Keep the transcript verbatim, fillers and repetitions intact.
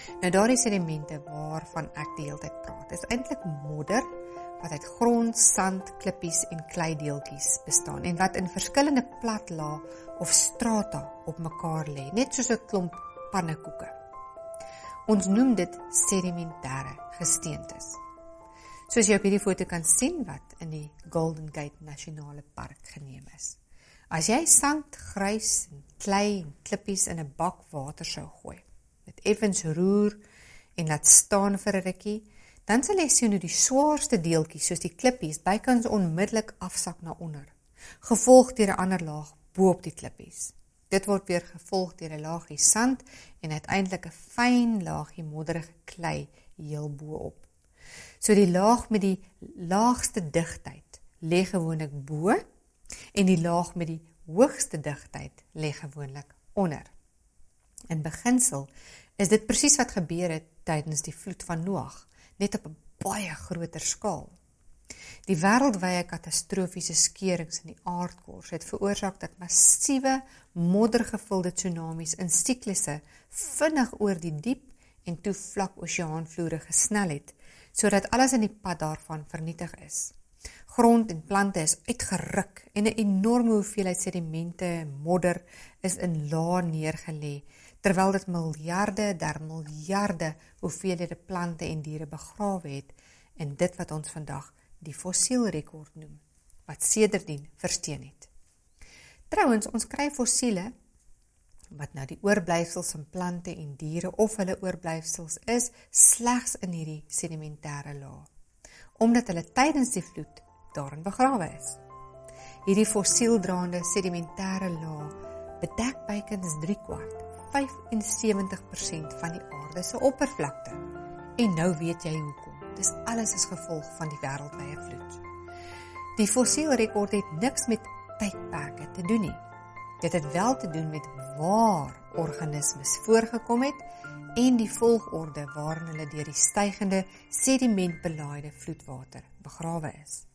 Nou daardie sedimente waarvan ek die hele tyd praat, is eintlik modder wat uit grond, sand, klippies en kleideeltjies bestaan en wat in verskillende platlae of strata op mekaar lê, net soos 'n klomp pannekoeke. Ons noem dit sedimentêre gesteentes. Soos jy op hierdie foto kan sien wat in die Golden Gate Nasionale Park geneem is. As jy sand, grys, en klei en klippies in 'n bak water sou gooi, dit effens roer en laat staan vir 'n rukkie, dan sal jy sien hoe die swaarste deeltjies, soos die klippies, bykans onmiddellik afsak na onder, gevolg deur 'n ander laag bo op die klippies. Dit word weer gevolg deur 'n laagie sand en uiteindelik 'n fyn laagie modderige klei heel bo op. So die laag met die laagste digtheid lê gewoonlik bo en die laag met die hoogste digtheid lê gewoonlik onder. In beginsel is dit presies wat gebeur het tydens die vloed van Noag, net op 'n baie groter skaal. Die wêreldwye katastrofiese skeurings in die aardkors het veroorsaak dat massiewe moddergevulde tsunamies in siklusse vinnig oor die diep en toe vlak oseaanvloere gesnel het, sodat alles in die pad daarvan vernietig is. Grond en plante is uitgeruk en 'n enorme hoeveelheid sedimente en modder is in lae neergelê, terwyl dit miljarde der miljarde hoeveelhede plante en diere begrawe het in dit wat ons vandag die fossielrekord noem, wat sedertdien versteen het. Trouwens, ons kry fossiele wat nou die oorblyfsels van plante en diere of hulle oorblyfsels is, slegs in hierdie sedimentêre laag, omdat hulle tydens die vloed daarin begrawe is. Hierdie fossieldraande sedimentêre laag bedek bykans drie kwart, vyf en sewentig persent van die aarde se oppervlakte. En nou weet jy hoekom. Dis alles as gevolg van die wêreldwye vloed. Die fossielrekord het niks met tydperke te doen nie. Dit het wel te doen met waar organismes voorgekom het en die volgorde waarin hulle deur die stygende sedimentbelaaide vloedwater begrawe is.